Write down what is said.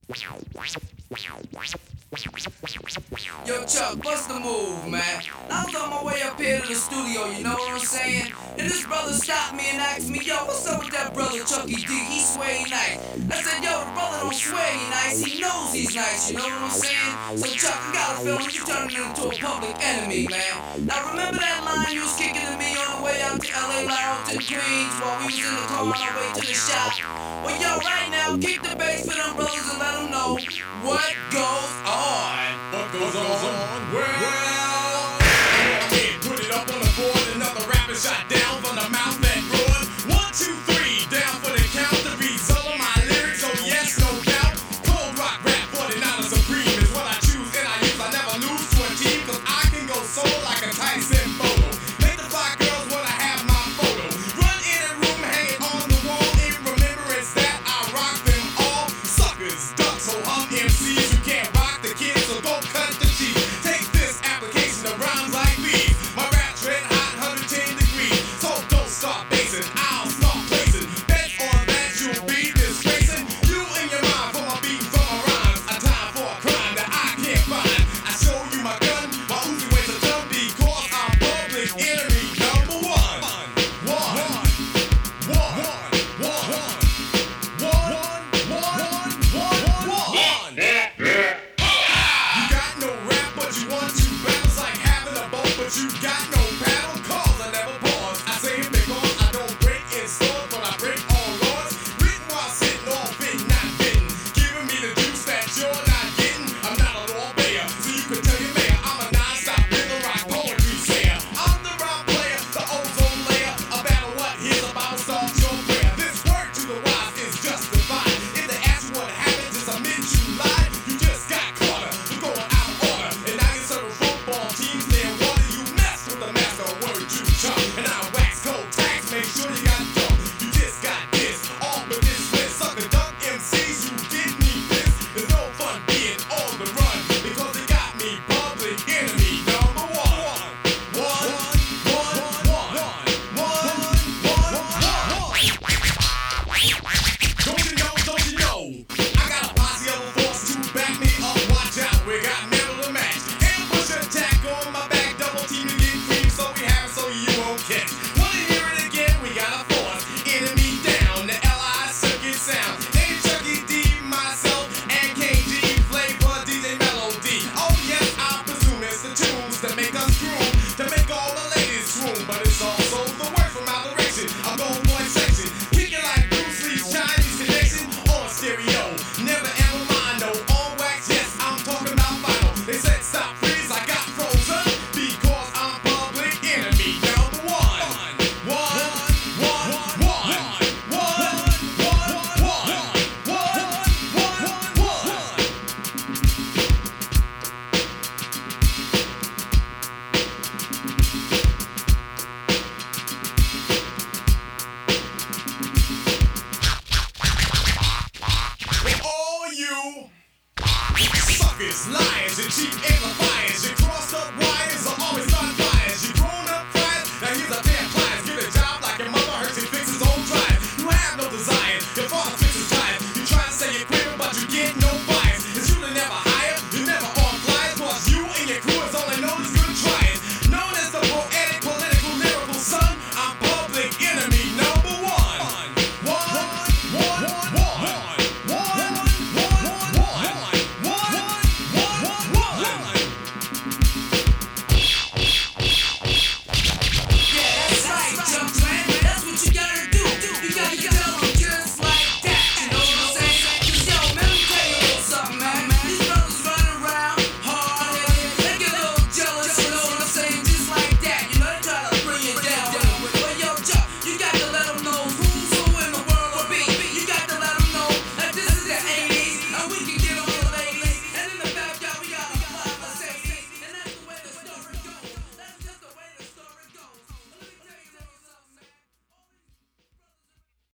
Yo, Chuck, what's the move, man? I was on my way up here to the studio, you know what I'm saying? And this brother stopped me and asked me, yo, what's up with that brother Chucky D? He swear he nice. I said, yo, the brother don't swear he nice, he knows he's nice, you know what I'm saying? So, Chuck, I got a feeling you turning into a public enemy, man. Now, remember that line you was kicking to me on the way out to LA Lounge in Queens while we was in the car on our way to the shop? Well, yo, right now, kick the bass for them brothers and let them know what goes on. What goes on? Well, put it up on the board. Another rapper shot down from the mouth that roared. 1, 2, 3, down for the count. The result of my lyrics, oh yes, no doubt. Cold rock rap, 49er supreme is what I choose and I use. I never lose to a team, cause I can go solo like a Tyson photo. Make the fly girls wanna have my photo. Run in a room, hang it on the wall. In remembrance that I rock them all. Suckers, ducks, so hum MCs. You can't rock the kids, so go cut the cheese. Take this application of rhymes like these. My rap's red hot, 110 degrees. So don't start basing, I'll start placing. Bet on that you'll be disgracing. You in your mind for my beat, for my rhymes. A time for a crime that I can't find. I show you my gun, my Uzi weighs a ton because I'm public enemy number one. You got no rap, but you want to battles like having a boat, but you got no paddle. Cause I never pause. I say it because I don't break in stores, but I break all laws. Written while sitting, all bitten, not bitten. Giving me the juice that you're not getting. I'm not a law player, so you can tell your mayor I'm a non-stop rhythm rock poetry sayer. I'm the rock player, the ozone layer. A battle what? Here's a Bible start your prayer. This word to the wise is justified. If they ask you what happened, just admit you lied. You just got caught up. You're going out of order. And now you're serving football teams near water. You mess with the master of word you chump. And I wax cold tax, make sure you got dump. You just got this, all but this list. Sucker duck MCs, you didn't need this. There's no fun being on the run because they got me public enemy number one. Don't you know? I got a posse of a force to back me up. Watch out, we got metal to match. Ambush attack on my back, double team to get cream, so we have it so you won't catch. Wanna hear it again? We got a force. Enemy down, the LI circuit sound. Hey, Chucky D, myself, and KG, flavor DJ Melody. Oh yes, I presume it's the tunes that make us groove, to make all the ladies swoon. But it's also the word from our direction, a gold boy section. Kick it like Bruce Lee's Chinese connection on stereo. Never ever mind, no on wax. Yes, I'm talking about vinyl. They said stop, freeze, I got frozen because I'm public enemy number one. All you suckers, liars, and cheap